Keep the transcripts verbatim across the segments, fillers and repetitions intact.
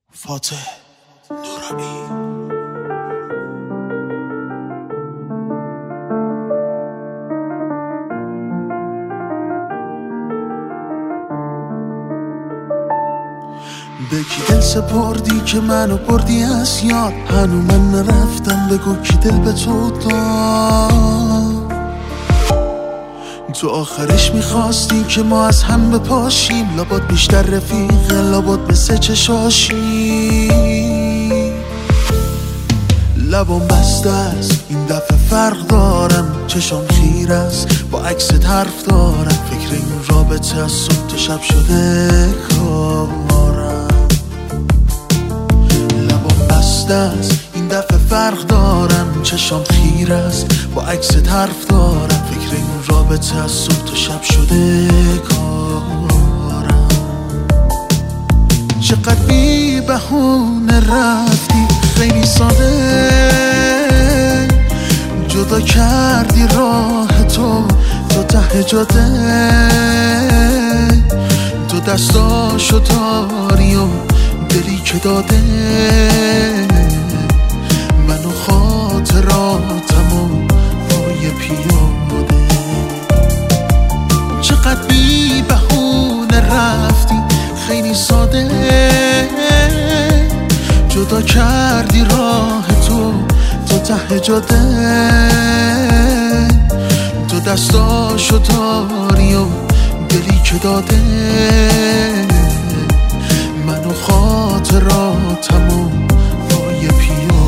فاتح نورانی. به کی دل سپردی که منو بردی از یاد؟ هنو من نرفتم، بگو کی دل به تو داد؟ تو آخرش میخواستی که ما از هم بپاشیم، لابد بیشتر رفیقه، لابد مثل چشاشی. لبام بسته است این دفعه فرق دارم، چشام خیر است با عکست حرف دارم. فکر این رابطه از صبح تا شب شده کارم. لبام بسته است این دفعه فرق دارم، چشام خیر است با عکست حرف دارم. فکر این رابطه از صبح تا شب شده کارم. چقدر بی بهونه رفتی، خیلی ساده جدا کردی راه تو تو ته جاده. تو دستاشو داری و دلی که داده، منو خاطراتم و پای پیاده. چقدر بی بهونه رفتی، خیلی ساده جدا کردی راه تو تو ته جاده. تو دستاشو داری و دلی که داده، منو خاطراتم و پای پیاده.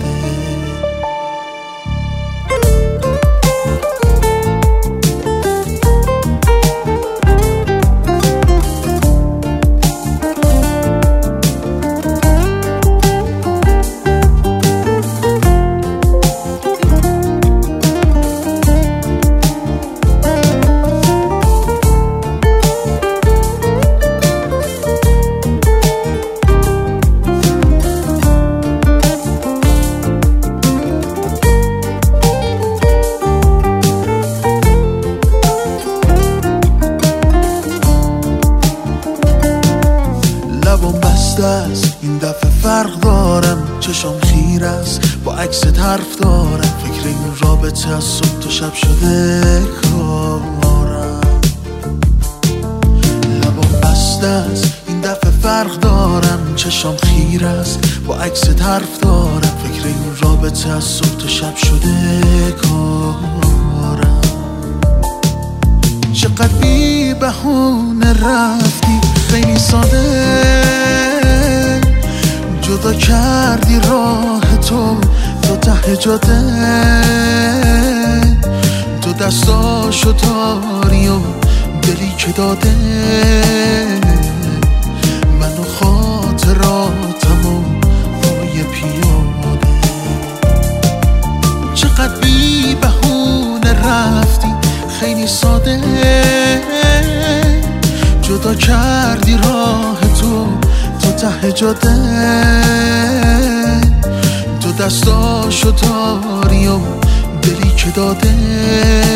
لبام بسته است این دفعه فرق دارم، چشام خیر است با عکست حرف دارم. فکر این رابطه از صبح تا شب شده کارم. لبام بسته است این دفعه فرق دارم، چشام خیر است با عکست حرف دارم. فکر این رابطه از صبح تا شب شده کارم. چقدر بی بهونه رفتی، خیلی ساده جدا کردی راه تو تو ته جاده. تو دستاشو داری و دلی که داده، منو خاطراتم و پای پیاده. چقدر بی بهونه رفتی، خیلی ساده جدا کردی راه تو تو ته جاده. تو دستاشو داری و دلی که داده،